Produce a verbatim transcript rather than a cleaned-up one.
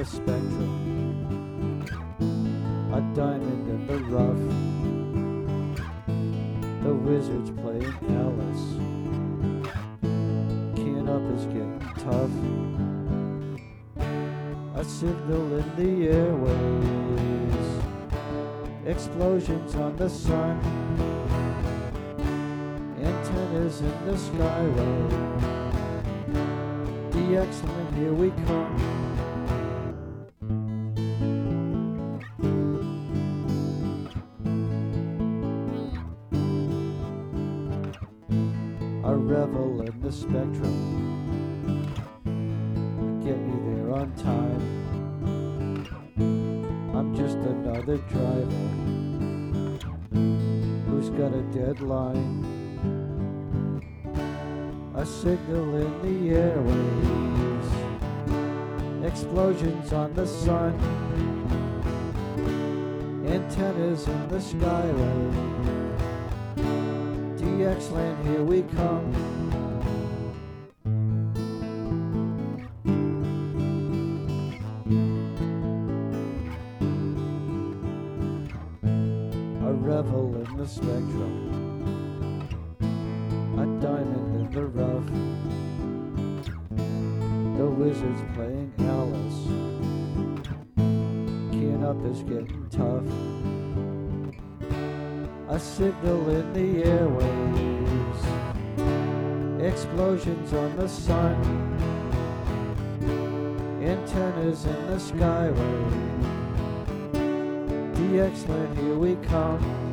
the spectrum, a diamond in the rough. The Wizards playing Alice. Keying up is getting tough. A signal in the airways. Explosions on the sun. Antennas in the skyway. The excellent, here we come. I revel in the spectrum. Get me there on time. I'm just another driver who's got a deadline. A signal in the airways. Explosions on the sun. Antennas in the skyway. D X land, here we come. I revel in the spectrum, a diamond in the rough. The Wizards playing Alice. Keying up is getting tough. A signal in the airwaves. Explosions on the sun. Antennas in the skyway. D X land, here we come.